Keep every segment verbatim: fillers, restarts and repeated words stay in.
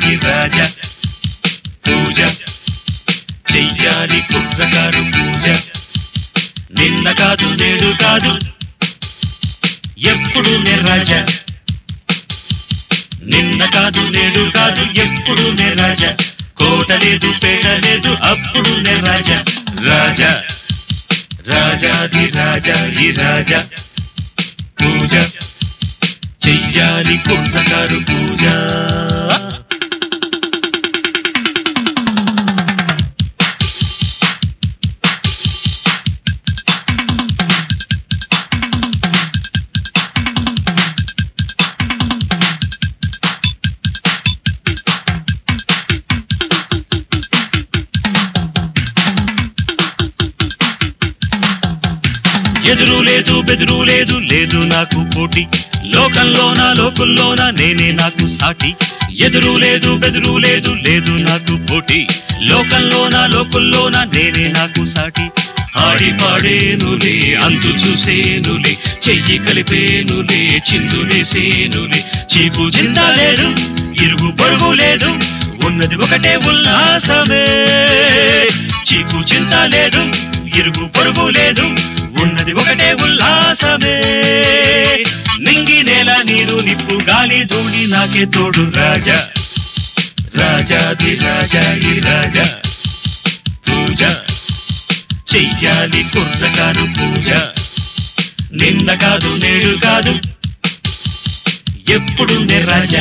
ఈ రాజా పూజ చెయ్యాలి కుర్రకారు పూజ నిన్న కాదు నేడు కాదు ఎప్పుడు నే రాజా నిన్న కాదు నేడు కాదు ఎప్పుడు నే రాజా కోట లేదు పేట లేదు అప్పుడు నే రాజా రాజా రాజాది రాజా ఈ రాజా పూజ చెయ్యాలి కుర్రకారు పూజ ఎదురు లేదు బెదురు లేదు లేదు నాకు పోటీ లోకంలోన లోకుల్లోన నేనే నాకు సాటి ఎదురు లేదు బెదురు లేదు లేదు నాకు పోటీ లోకంలోన లోకుల్లోన నేనే నాకు సాటి ఆడి పాడేనులే అంతు చూసేనులే చెయ్యి కలిపేనులే చిందులేసేనులే చీకు చింత లేదు ఇరుగు పొరుగు లేదు ఉన్నది ఒకటే ఉల్లాసమే చీకు చింత లేదు ఇరుగు పొరుగు లేదు ఉన్నది ఒకటే ఉల్లాసమే నింగి నేల నీరు నిప్పు గాలి ధూళి నాకే తోడు రాజా రాజాది రాజా ఈ రాజా పూజ చెయ్యాలి కుర్రకారు పూజ నిన్న కాదు నేడు కాదు ఎప్పుడు నే రాజా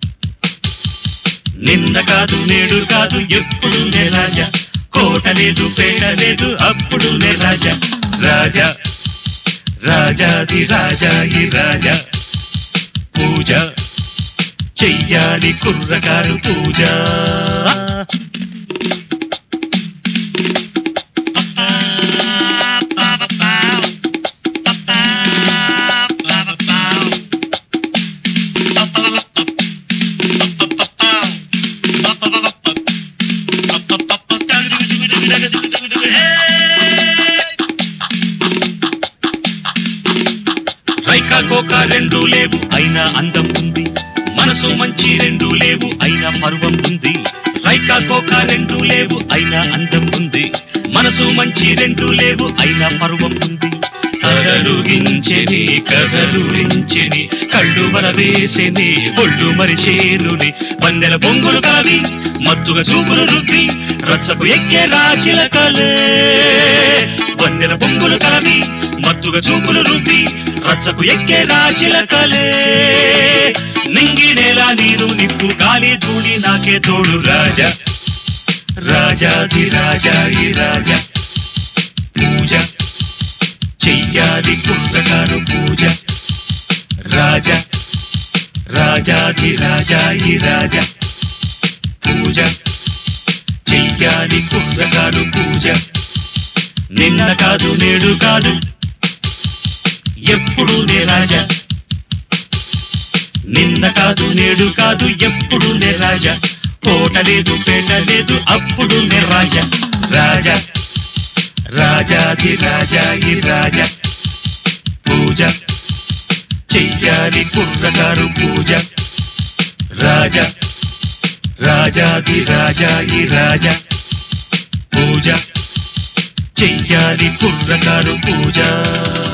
నిన్న కాదు నేడు కాదు ఎప్పుడు నే రాజా కోట లేదు పేట లేదు అప్పుడు నే రాజా రాజా రాజాది రాజా ఈ రాజా పూజ చెయ్యాలి కుర్రకారు పూజ రైకా కోక రెండు లేవు అయినా అందం ఉంది మనసు మంచి రెండు లేవు అయినా పర్వం ఉంది రైకా కోక రెండు లేవు అయినా అందం ఉంది మనసు మంచి రెండు లేవు అయినా పర్వం ఉంది కదలుగించెని కదలురించెని కళ్ళు వరవేసెని ఒళ్ళు మరిచేనుని వందెల బొంగులు కలవి మత్తుగా చూపులు రుద్ది రచ్చకు ఎక్కే రాచిలకలే వందెల బొంగులు కలవి మత్తుగా చూపులు రుద్ది రచ్చకు ఎక్కే రాచిలకలే నింగి నేల నీరు నిప్పు గాలి ధూళి నాకే తోడు రాజా రాజాది రాజా ఈ రాజా పూజ చెయ్యాలి కుర్రకారు పూజ రాజా రాజాది రాజా ఈ రాజా పూజ చెయ్యాలి కుర్రకారు పూజ నిన్న కాదు నేడు కాదు ఎప్పుడు నే రాజా నిన్న కాదు నేడు కాదు ఎప్పుడు నే రాజా కోట లేదు పేట లేదు అప్పుడు నే రాజా రాజా రాజాది రాజా ఈ రాజా పూజ చెయ్యాలి కుర్రకారు పూజ రాజా రాజాది రాజా ఈ రాజా పూజ చెయ్యాలి కుర్రకారు పూజ